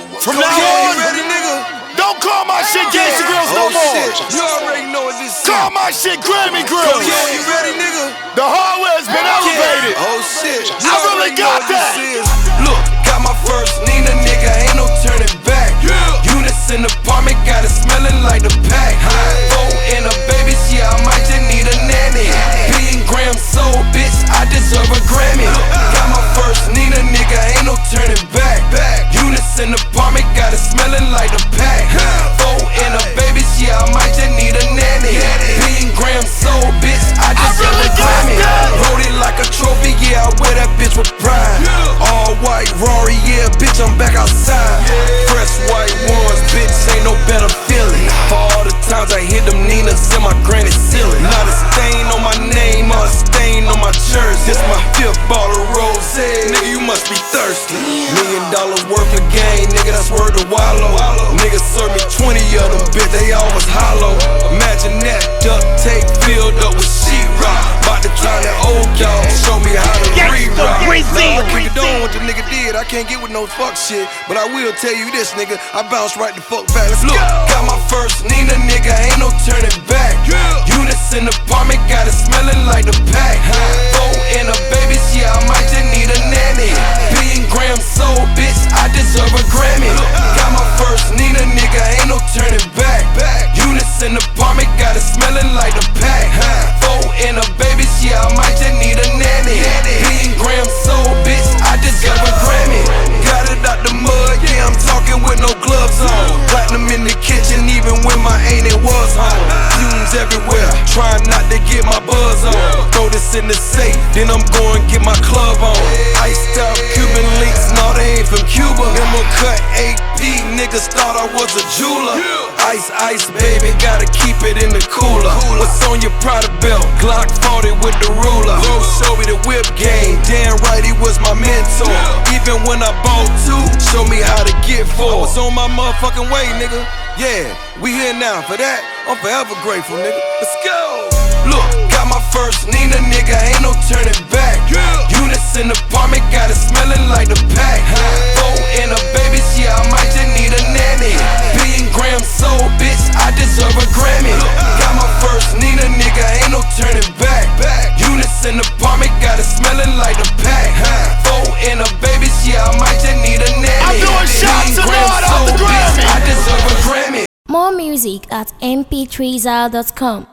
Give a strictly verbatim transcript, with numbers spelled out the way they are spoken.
From now on, ready, nigga? Don't call my shit Gangsta Grills no more. You already know what this is. Call my shit Grammy Grills. Yeah, you ready, nigga? The hardware's been elevated. Oh shit, you I really already know got what that. this is. Look, got my first Nina, nigga, ain't no turning back. Eunice in the apartment, got it smelling like the pack. Four and a baby, yeah, I might just need a nanny. Billion grams sold, bitch, I deserve a Grammy. Got my first Nina, nigga, ain't no turning back. Eunice in the apartment, got it smelling like the pack. Four and a baby, yeah, I might just need a nanny. Billion grams sold, bitch, I deserve a Grammy. Wrote it like a trophy, yeah, I wear that bitch with pride. All white Rory, yeah, bitch, I'm back outside. Fresh white ones, bitch, ain't no better feeling. For all the times I hit them Ninas in my granny ceiling. Not a stain on my name or a stain on my jersey. This my fifth bottle of rosé, nigga, you must be thirsty. Million dollars worth of game, nigga, that's worth a wallow. Niggas serve me twenty of them, bitch, they all was hollow. Imagine that, duct tape filled up with sheetrock. About to try that old dog, show me how to re-rock. Nah, I can't condone what the nigga did, I can't get with no fuck shit. But I will tell you this, nigga, I bounce right the fuck back. Let's Look, go. Got my first Nina, nigga, ain't no turning back. Eunice in the apartment, got it smelling like the pack. Four and a baby, yeah, I might just need a nanny. Billion grams sold, bitch, I deserve a Grammy. Got my first Nina, nigga, ain't no turning back. Eunice in the apartment, got it smelling like the pack. Four and a baby, yeah, I might just need a nanny. Billion grams sold, bitch, I deserve a Grammy. Got it out the mud, yeah, I'm talking with no gloves on. Platinum in the kitchen, even when my ain't it was home. Fumes everywhere, trying not to get my buzz on. Throw this in the safe, then I'm going get my club on. Iced out Cuban links, no, they ain't from Cuba. Them will cut A P, niggas thought I was a jeweler. Ice, ice, baby, gotta keep it in the cooler. What's on your Prada belt? Glock forty with the ruler. Bro showed me the whip game, damn right he was my mentor. Even when I bought two, show me how to get four. I was on my motherfucking way, nigga. Yeah, we here now. For that, I'm forever grateful, nigga. Let's go. Look, got my first Nina, nigga, ain't no turning back. Eunice in the apartment, got it smelling like the pack. Four and a baby, yeah, I might just need a nanny. Billion grams sold, bitch, I deserve a Grammy. Got my first Nina, nigga, ain't no turning back. Eunice in the apartment, got it smelling like the pack. Four and a baby, yeah, I might just need a nanny. I'm doing shots tonight off the Grammy. I deserve a Grammy. More music at m p three zal dot com.